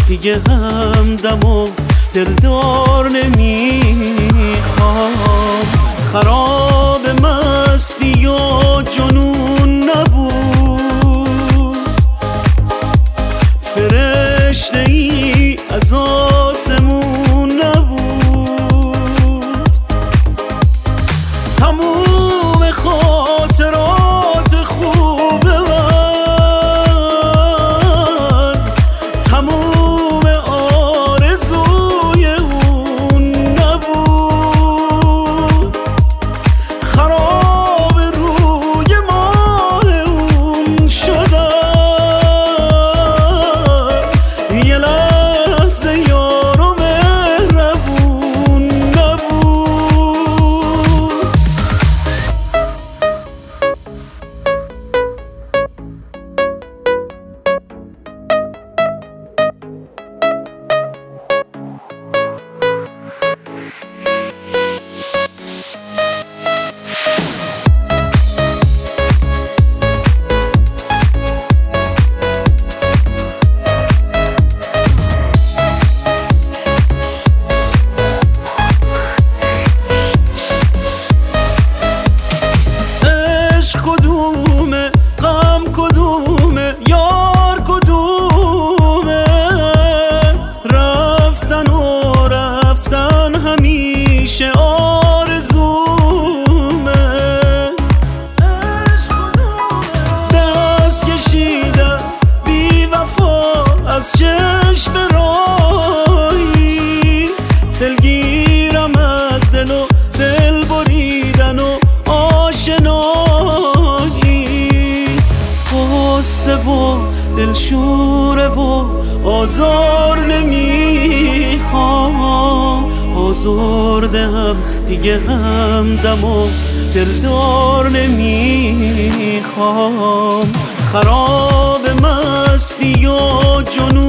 دیگه همدم و دلدار نمیخوام. خراب مستی و جنون نبود، فرشته ای از آسمون نبود. تموم خاطرات خوب من، تموم آرزوی اون نبود. خراب روی ماه اون شدم، یه لحظه یار و مهربون نبود. کدومه غم کدومه یار کدومه، رفتن و رفتن همیشه آرزومه. دست کشیدم بی وفا از چشم راهی، دلگیرم از دل و دل بریدن و غصه و دلشوره و آزار نمیخوام. آزرده هم دیگه همدم و دلدار نمیخوام. خراب مستی و جنون